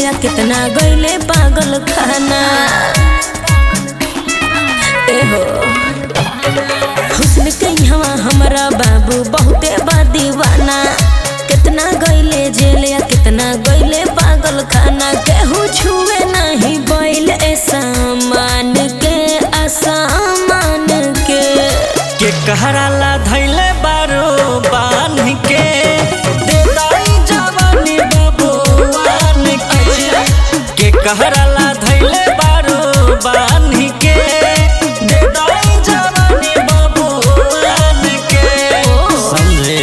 या कितना गईले पागल खाना। एहो हुस्न के हवा हमरा बाबू बहुते बा दीवाना। कितना गईले जेल या कितना गईले पागल खाना। केहू छुए नहीं बैल सामान के असामान के कहरा ला धैले बारो बान के देदाई जवानी बबुआन के कहरा ला धैले बारो बान के देदाई जवानी बबुआन के समझे।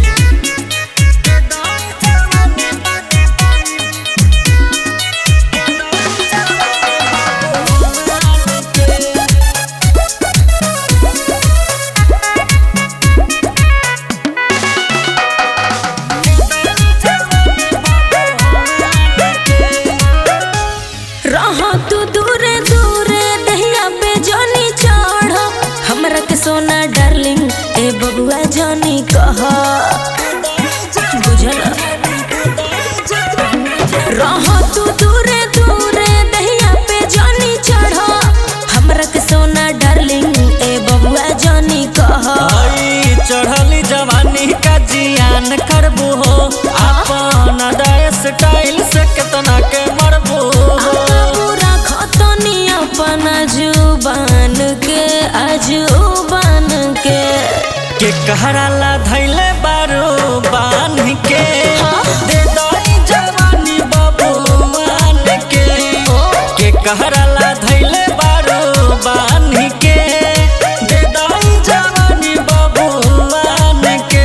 तू दूरे दूरे दहिया पे जानी चढ़ हमरा के सोना डार्लिंग ए बबुआ जानी कह बुझल। तू दूरे दूरे दहिया पे जानी चढ़ हमरा के सोना डार्लिंग ए बबुआ जानी कह। चढ़ली जवानी का जियान करबू हो अपन अदाय स्टाइल से कितना के मरबू जुबान के अजुबान के कहरा ला धैले बारो बान के देदाई जवानी बबुआन के कहरा ला धैले बारो बान के देदाई जवानी बबुआन के।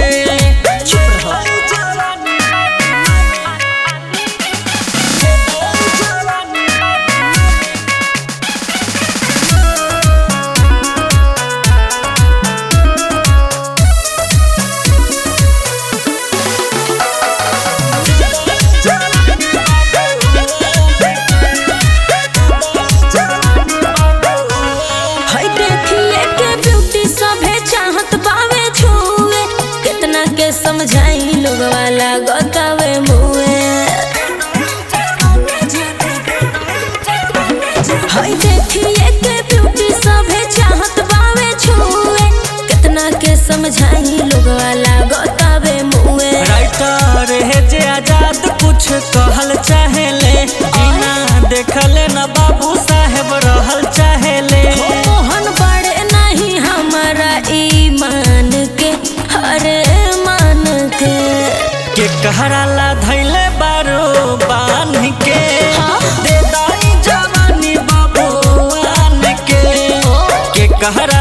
समझाई लोग वाला गतावे मुए हाय देखिए के ब्यूटी सभे चाहत बावे छुए कितना के समझाई लोग वाला गतावे मुए। राइटर है जे आजाद कुछ कहल चाहेले बिना देखले न बाबू साहेब रहल चाहेले। मोहन बड़े नहीं हमारा ईमान के हरे के कहरा ला धैले बारो बान के देदाई जवानी बबुआन के कहरा